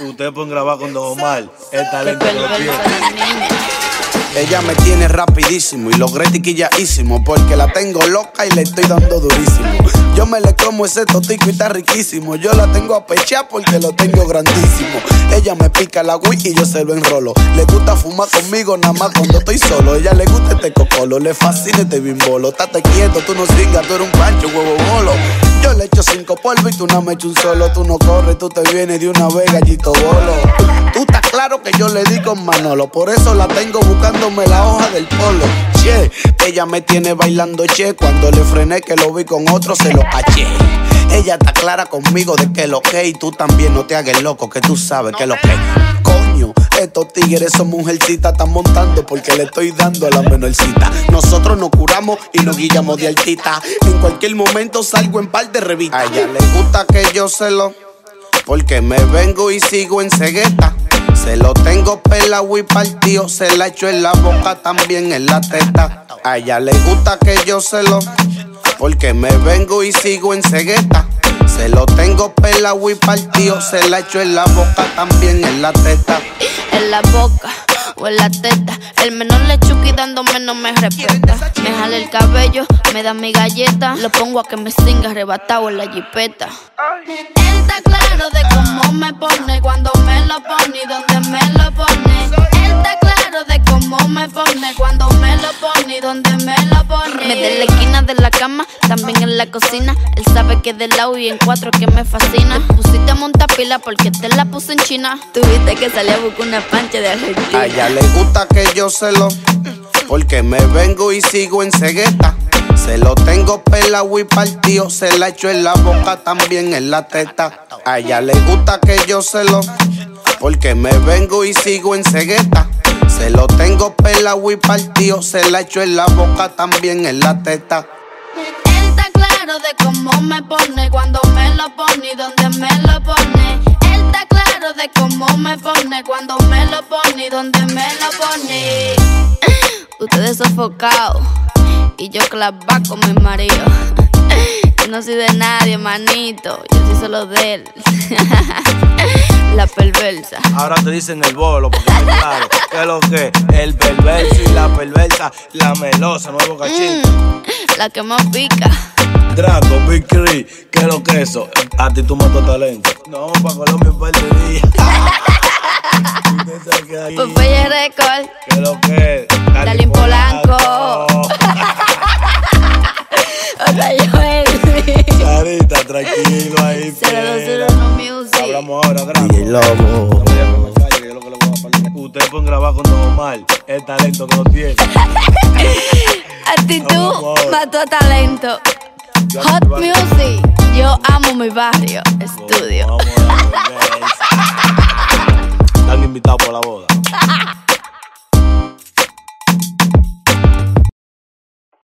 Ustedes pueden grabar con Don Omar, el talento que lo tiene. Ella me tiene rapidísimo y logré tiquilladísimo porque la tengo loca y le estoy dando durísimo. Yo me le como ese totico y está riquísimo. Yo la tengo a pechar porque lo tengo grandísimo. Ella me pica la Wii y yo se lo enrolo. Le gusta fumar conmigo nada más cuando estoy solo. Ella le gusta este cocolo, le fascina este bimbolo. Estate quieto, tú no singas, tú eres un pancho, huevo bolo. Yo le echo 5 polvos y tú no me echas un solo. Tú no corres, tú te vienes de una vez, gallito bolo. Tú estás claro que yo le di con Manolo, por eso la tengo buscándome la hoja del polo. Che, ella me tiene bailando che. Cuando le frené que lo vi con otro se lo caché. Ella está clara conmigo de que lo que y tú también no te hagas loco, que tú sabes que lo que. Coño, estos tigres son mujercitas, están montando porque le estoy dando a la menorcita. Nosotros nos curamos y nos guillamos de altita. En cualquier momento salgo en par de revistas. A ella le gusta que yo se lo, porque me vengo y sigo en cegueta. Se lo tengo pelado y partido, se la echo en la boca, también en la teta. A ella le gusta que yo se lo, porque me vengo y sigo en cegueta. Se lo tengo pelado y partido, se la echo en la boca, también en la teta. En la boca o en la teta, el menor le chuki dándome no me respeta. Me jala el cabello, me da mi galleta, lo pongo a que me singa arrebatado en la jipeta. Él está claro de cómo me pone cuando me lo pone y donde me lo pone. Él está claro de cómo me pone cuando me lo pone y donde me lo pone. Me de la esquina de la cama, también en la cocina. Él sabe que de lado y en 4 que me fascina. Pusiste a montar pila porque te la puse en China. Tuviste que salir a buscar una pancha de Argentina. A ella le gusta que yo se lo, porque me vengo y sigo en cegueta. Se lo tengo pelado y partido, se la echo en la boca, también en la teta. A ella le gusta que yo se lo, porque me vengo y sigo en cegueta. Se lo tengo pelado y partido, se la echo en la boca, también en la teta. Él está claro de cómo me pone cuando me lo pone y donde me lo pone. Él está claro de cómo me pone cuando me lo pone y donde me lo pone. Ustedes sofocados y yo clavada con mi marido. Yo no soy de nadie, manito, yo soy solo de él. La perversa. Ahora te dicen el bolo, porque claro, que es lo que el perverso y la perversa, la melosa, nuevo cachín. La que más pica. Draco, Big Cree, ¿qué es lo que es eso? A ti tú matas talento. No, pa' Colombia un par de días. Popeye Record. ¿Qué es lo que es? Dalín Polanco. Otra Joel. Sarita, tranquilo ahí. 021 Music. Hablamos ahora, Draco. Y el lobo. Ustedes pueden grabar con Don Omar, el talento que lo tiene. Actitud mató a talento. Hot Music. Yo amo mi barrio. Estudio. Están invitados por la boda.